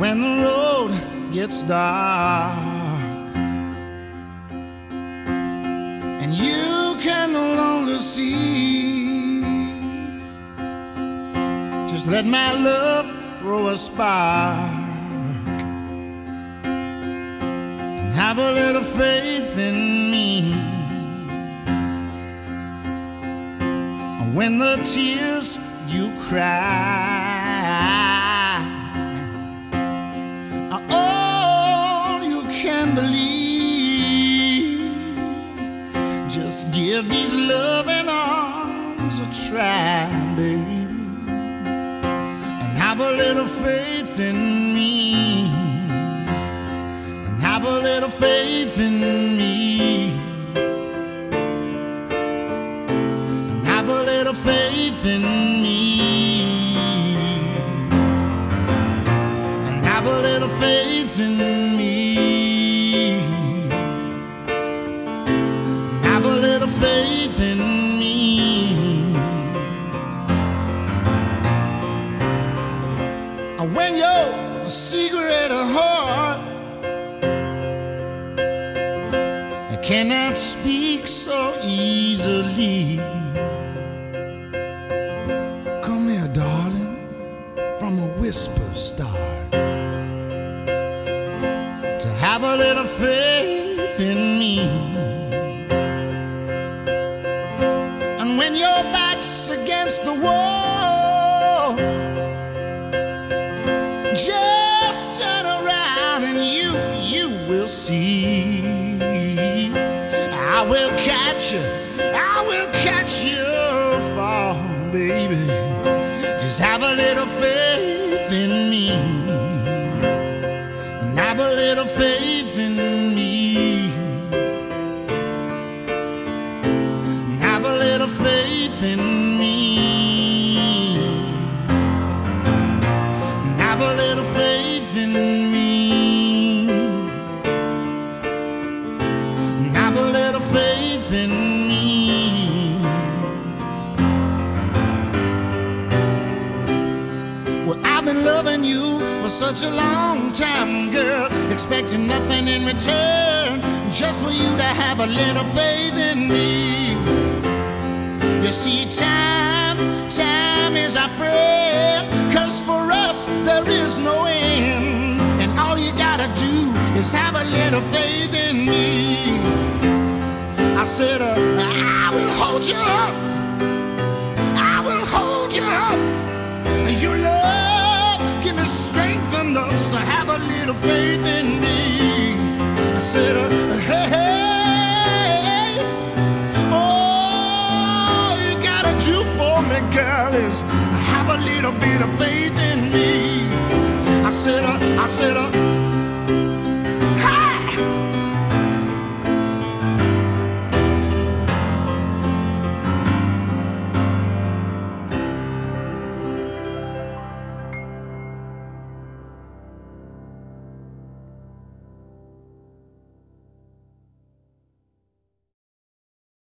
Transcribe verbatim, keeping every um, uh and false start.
when the road gets dark and you can no longer see, just let my love throw a spark and have a little faith in me. When the tears you cry are all you can believe, just give these loving arms a try, baby, and have a little faith in me, and have a little faith in me, and have a little faith in me, and have a little faith in me, and have a little faith in me. When your secret heart cannot speak so easily, come here, darling, from a whisper start, to have a little faith in me. And when your back's against the wall, just turn around and you, you will see. I will catch you, I will catch you fall, baby. Just have a little faith in me, and have a little faith in me, and have a little faith in me, and have a little faith in me, and have a little faith in me. Well, I've been loving you for such a long time, girl, expecting nothing in return, just for you to have a little faith in me. You see, time, time is our friend, 'cause for us there is no end, and all you gotta do is have a little faith in me. I said, uh, I will hold you up, I will hold you up, and your love give me strength enough, so have a little faith in me. I said, uh, hey, hey, all you gotta do for me, girl, is have a little bit of faith in me. I said, uh, I said, uh,